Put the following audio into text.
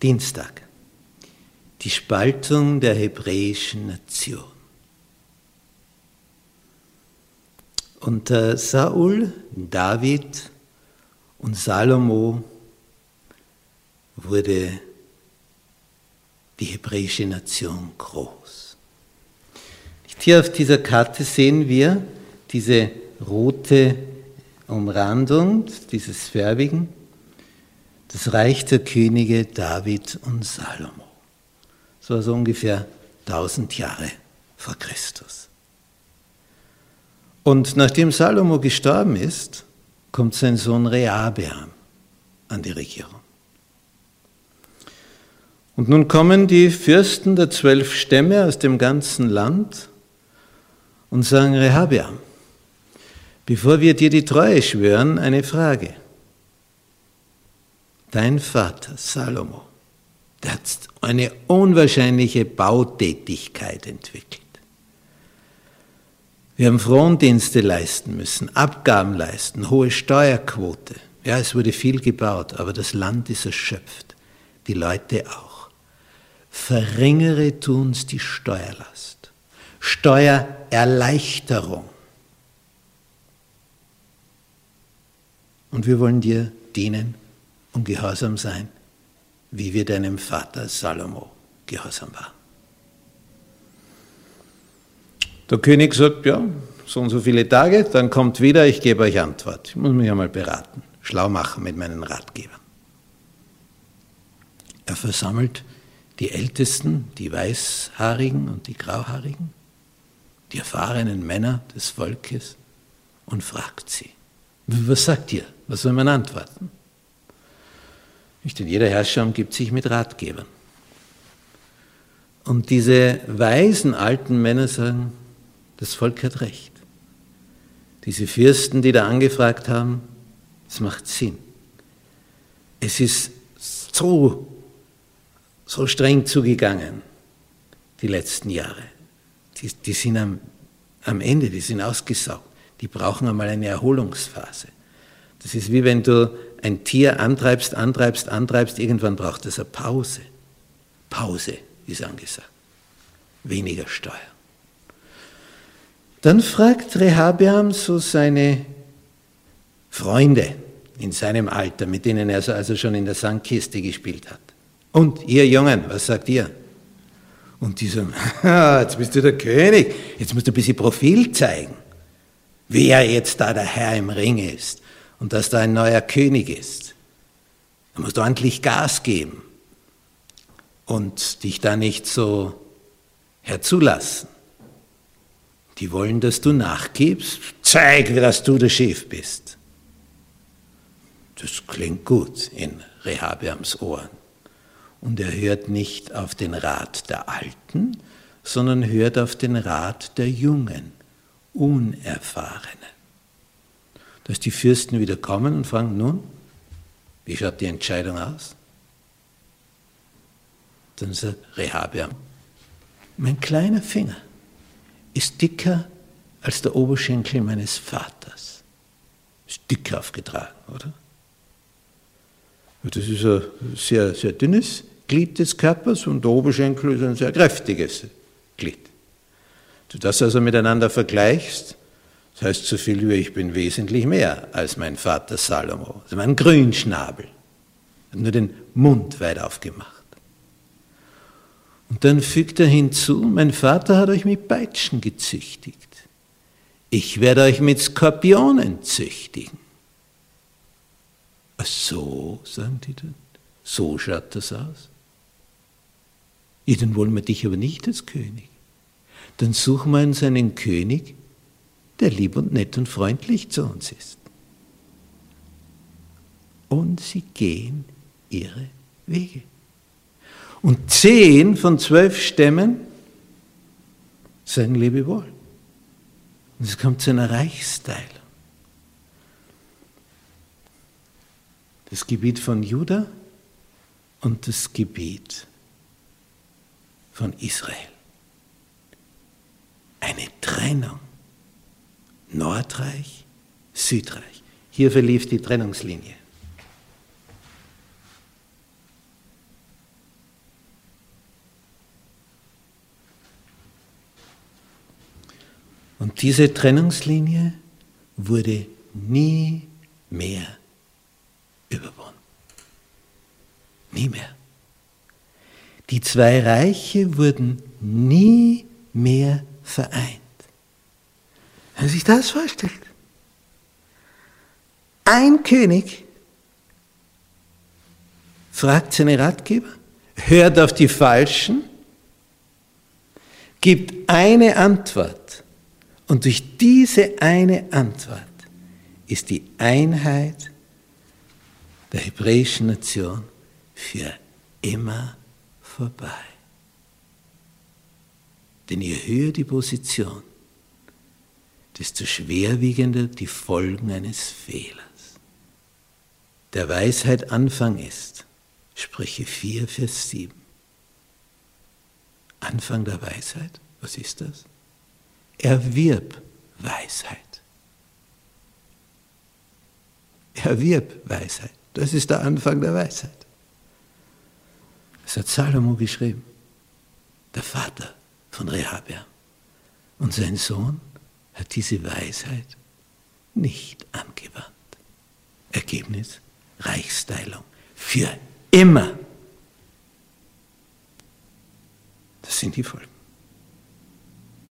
Dienstag. Die Spaltung der hebräischen Nation. Unter Saul, David und Salomo wurde die hebräische Nation groß. Hier auf dieser Karte sehen wir diese rote Umrandung, dieses Färbigen, das Reich der Könige David und Salomo. Das war so ungefähr 1000 Jahre vor Christus. Und nachdem Salomo gestorben ist, kommt sein Sohn Rehabeam an die Regierung. Und nun kommen die Fürsten der 12 Stämme aus dem ganzen Land und sagen, Rehabeam, bevor wir dir die Treue schwören, eine Frage. Dein Vater Salomo, der hat eine unwahrscheinliche Bautätigkeit entwickelt. Wir haben Frondienste leisten müssen, Abgaben leisten, hohe Steuerquote. Ja, es wurde viel gebaut, aber das Land ist erschöpft, die Leute auch. Verringere du uns die Steuerlast, Steuererleichterung. Und wir wollen dir dienen und gehorsam sein, wie wir deinem Vater Salomo gehorsam waren. Der König sagt, ja, so und so viele Tage, dann kommt wieder, ich gebe euch Antwort. Ich muss mich einmal beraten, schlau machen mit meinen Ratgebern. Er versammelt die Ältesten, die Weißhaarigen und die Grauhaarigen, die erfahrenen Männer des Volkes und fragt sie, was sagt ihr? Was soll man antworten? Nicht, denn jeder Herrscher umgibt sich mit Ratgebern. Und diese weisen alten Männer sagen, das Volk hat recht. Diese Fürsten, die da angefragt haben, es macht Sinn. Es ist so streng zugegangen, die letzten Jahre. Die sind am Ende, die sind ausgesaugt. Die brauchen einmal eine Erholungsphase. Das ist wie wenn du ein Tier antreibst, irgendwann braucht es eine Pause. Pause ist angesagt. Weniger Steuer. Dann fragt Rehabeam so seine Freunde in seinem Alter, mit denen er also schon in der Sandkiste gespielt hat. Und ihr Jungen, was sagt ihr? Und die sagen, jetzt bist du der König, jetzt musst du ein bisschen Profil zeigen, wer jetzt da der Herr im Ring ist und dass da ein neuer König ist. Du musst ordentlich Gas geben und dich da nicht so herzulassen. Die wollen, dass du nachgibst, zeig, dass du der Chef bist. Das klingt gut in Rehabeams Ohren. Und er hört nicht auf den Rat der Alten, sondern hört auf den Rat der Jungen, Unerfahrenen. Dass die Fürsten wieder kommen und fragen, nun, wie schaut die Entscheidung aus? Dann sagt Rehabeam, mein kleiner Finger ist dicker als der Oberschenkel meines Vaters. Ist dick aufgetragen, oder? Das ist ein sehr, sehr dünnes Glied des Körpers und der Oberschenkel ist ein sehr kräftiges Glied. Du das also miteinander vergleichst, das heißt so viel wie ich bin wesentlich mehr als mein Vater Salomo. Also mein Grünschnabel. Hat nur den Mund weit aufgemacht. Und dann fügt er hinzu, mein Vater hat euch mit Peitschen gezüchtigt. Ich werde euch mit Skorpionen züchtigen. Ach so, sagen die dann, so schaut das aus. Ja, dann wollen wir dich aber nicht als König. Dann suchen wir uns einen König, der lieb und nett und freundlich zu uns ist. Und sie gehen ihre Wege. Und 10 von 12 Stämmen sagen Lebewohl. Und es kommt zu einer Reichsteilung. Das Gebiet von Juda und das Gebiet von Israel. Eine Trennung. Nordreich, Südreich. Hier verlief die Trennungslinie. Und diese Trennungslinie wurde nie mehr überwunden. Nie mehr. Die zwei Reiche wurden nie mehr vereint. Wenn man sich das vorstellt. Ein König fragt seine Ratgeber, hört auf die Falschen, gibt eine Antwort und durch diese eine Antwort ist die Einheit der hebräischen Nation für immer vorbei. Denn je höher die Position, desto schwerwiegender die Folgen eines Fehlers. Der Weisheit Anfang ist, Sprüche 4, Vers 7. Anfang der Weisheit, was ist das? Erwirb Weisheit. Erwirb Weisheit. Das ist der Anfang der Weisheit. Das hat Salomo geschrieben, der Vater von Rehabeam. Und sein Sohn hat diese Weisheit nicht angewandt. Ergebnis, Reichsteilung für immer. Das sind die Folgen.